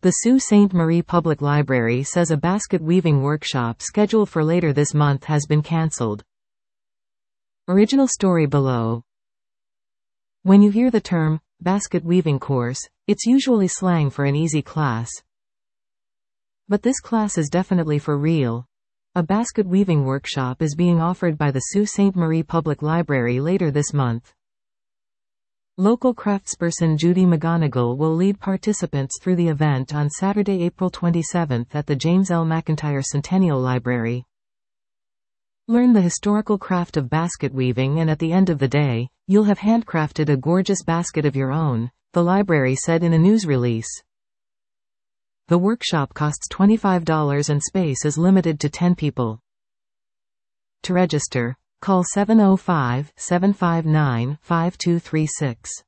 The Sault Ste. Marie Public Library says a basket weaving workshop scheduled for later this month has been cancelled. Original story below. When you hear the term, basket weaving course, it's usually slang for an easy class. But this class is definitely for real. A basket weaving workshop is being offered by the Sault Ste. Marie Public Library later this month. Local craftsperson Judy McGonigal will lead participants through the event on Saturday, April 27 at the James L. McIntyre Centennial Library. Learn the historical craft of basket weaving, and at the end of the day, you'll have handcrafted a gorgeous basket of your own, the library said in a news release. The workshop costs $25 and space is limited to 10 people. To register, call 705-759-5236.